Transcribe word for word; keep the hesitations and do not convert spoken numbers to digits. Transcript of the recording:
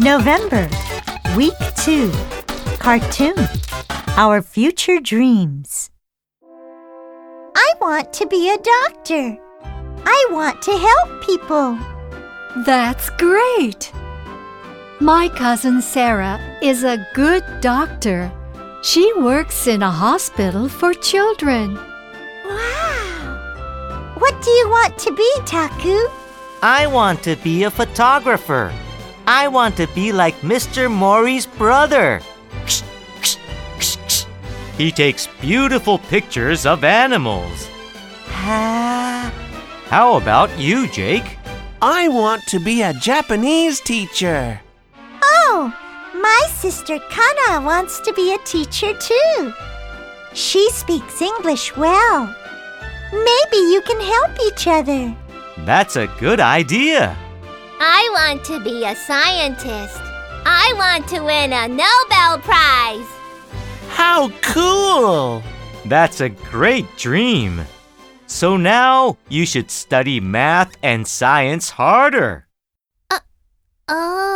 November, Week two, Cartoon, Our Future Dreams. I want to be a doctor. I want to help people. That's great! My cousin Sarah is a good doctor. She works in a hospital for children. Wow! What do you want to be, Taku? I want to be a photographer. I want to be like Mister Mori's brother. He takes beautiful pictures of animals. How about you, Jake? I want to be a Japanese teacher. Oh, my sister Kana wants to be a teacher too. She speaks English well. Maybe you can help each other. That's a good idea. I want to be a scientist. I want to win a Nobel Prize. How cool! That's a great dream. So now you should study math and science harder. Oh.